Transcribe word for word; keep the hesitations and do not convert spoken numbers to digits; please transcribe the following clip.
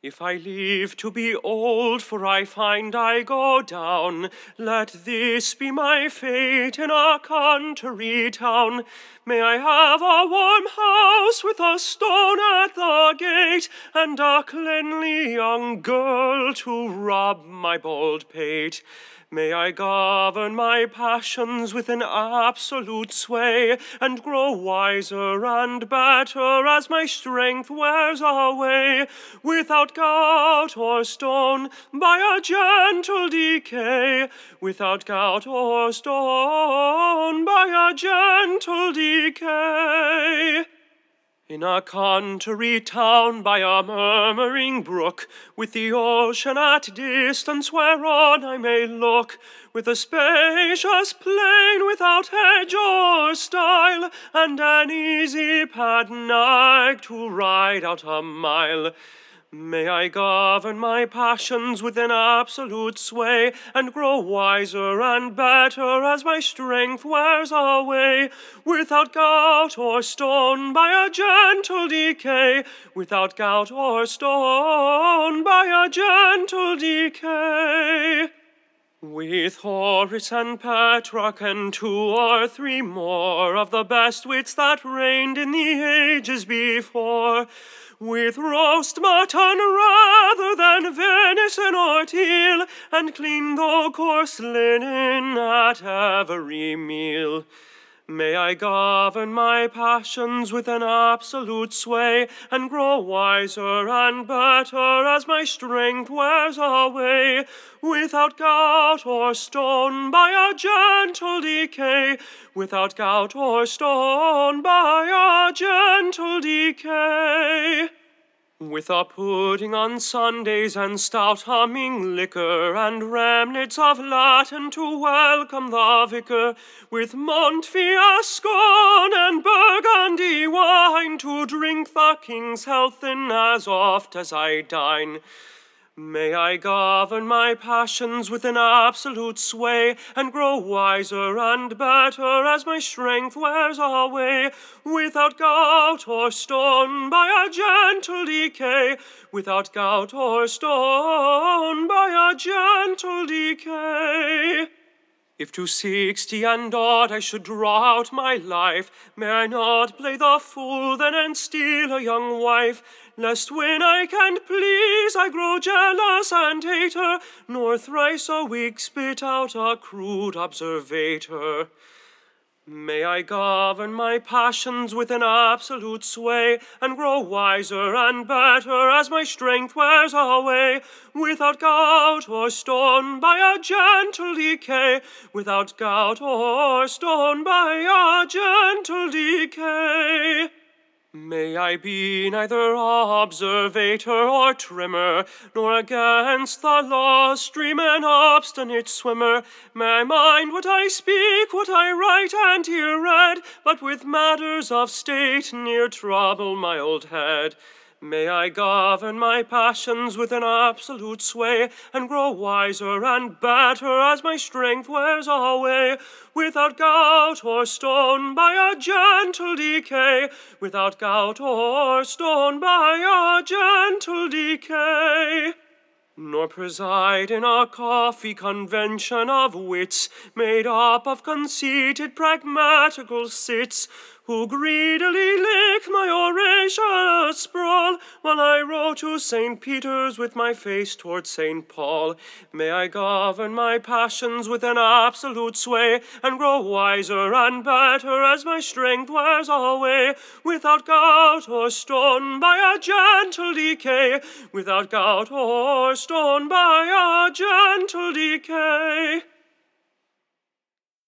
If I live to be old, for I find I go down, let this be my fate in a country town. May I have a warm house with a stone at the gate, and a cleanly young girl to rub my bald pate. May I govern my passions with an absolute sway, and grow wiser and better as my strength wears away, without gout or stone, by a gentle decay, without gout or stone, by a gentle decay. In a country town by a murmuring brook, with the ocean at distance whereon I may look, with a spacious plain without hedge or stile, and an easy pad nag to ride out a mile. May I govern my passions with an absolute sway, and grow wiser and better as my strength wears away, without gout or stone, by a gentle decay, without gout or stone, by a gentle decay. With Horace and Petrarch and two or three more of the best wits that reigned in the ages before, with roast mutton rather than venison or teal, and clean though coarse linen at every meal. May I govern my passions with an absolute sway, and grow wiser and better as my strength wears away, without gout or stone, by a gentle decay, without gout or stone, by a gentle decay. With a pudding on Sundays, and stout humming liquor, and remnants of Latin to welcome the vicar, with Montfiascon and Burgundy wine to drink the king's health in as oft as I dine. May I govern my passions with an absolute sway, and grow wiser and better as my strength wears away, without gout or stone, by a gentle decay, without gout or stone, by a gentle decay. If to sixty and odd I should draw out my life, may I not play the fool then and steal a young wife, lest when I can't please I grow jealous and hate her, nor thrice a week spit out a crude observator. May I govern my passions with an absolute sway, and grow wiser and better as my strength wears away, without gout or stone, by a gentle decay, without gout or stone, by a gentle decay. May I be neither observator or trimmer, nor against the law stream an obstinate swimmer. May I mind what I speak, what I write and hear read, but with matters of state near trouble my old head. May I govern my passions with an absolute sway, and grow wiser and better as my strength wears away, without gout or stone, by a gentle decay, without gout or stone, by a gentle decay. Nor preside in a coffee convention of wits, made up of conceited pragmatical cits, who greedily lick my oraceous sprawl, while I row to Saint Peter's with my face toward Saint Paul. May I govern my passions with an absolute sway, and grow wiser and better as my strength wears away, without gout or stone, by a gentle decay, without gout or stone, by a gentle decay.